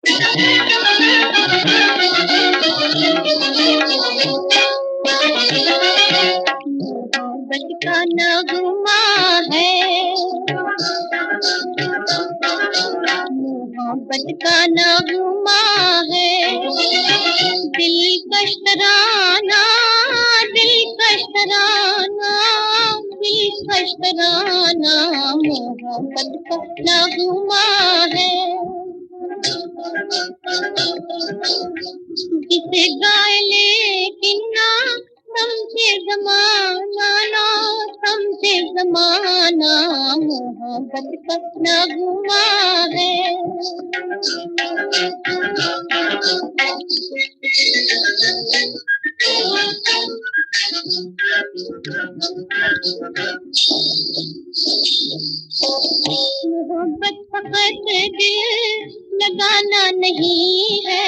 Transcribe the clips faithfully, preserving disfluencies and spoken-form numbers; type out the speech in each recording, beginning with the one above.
मोहब्बत का नगमा है, मोहब्बत का नगमा है, दिलकश तराना, दिलकश तराना, दिलकश तराना, मोहब्बत का नगमा है। जिसे गाए लेकिन ना समझे ज़माना, ना समझे ज़माना, मोहब्बत का नगमा है। मोहब्बत फकत दिल लगाना नहीं है,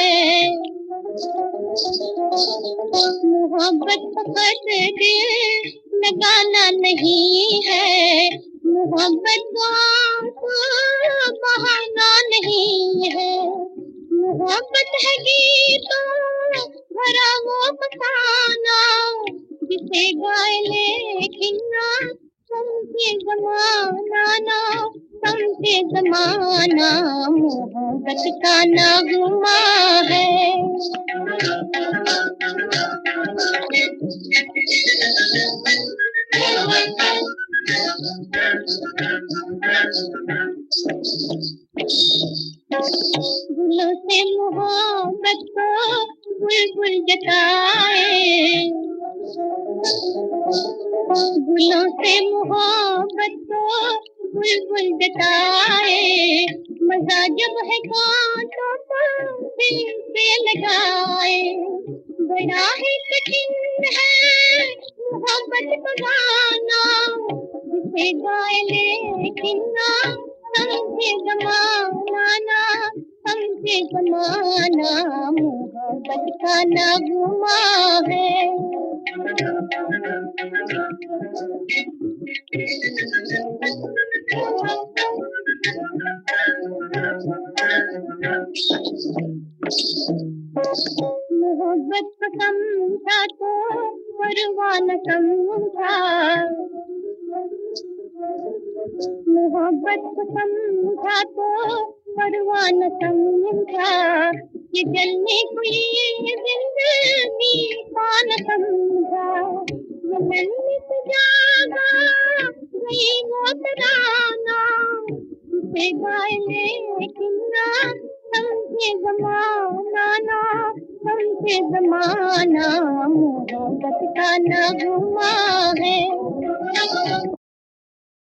मोहब्बत फकत दिल लगाना नहीं है, मोहब्बत को बहाना नहीं है, मोहब्बत है गीतों भरा वो फसाना, जिसे गाए लेकिन ना समझे ज़माना, ना समझे ज़माना, मोहब्बत का नगमा है। गुलों से मोहब्बत को बुलबुल जताए, गुलों से मोहब्बत को बुलबुल जताए, मजा जब है कांटों पर दिल पे लगाए, बड़ा ही कठिन है मोहब्बत को गाना, जिसे गाए लेकिन ना समझे ज़माना, ना समझे ज़माना, मोहब्बत का नगमा है। मोहब्बत को समझा तो परवाह न समझा, मोहब्बत को समझा तो परवाह न समझा, ये जलने को ये जिंदगी का न समझा, ये मिलने से जागा गई वो तराना, जिसे गाए लेकिन ना समझे ज़माना, ना समझे ज़माना, मोहब्बत का नगमा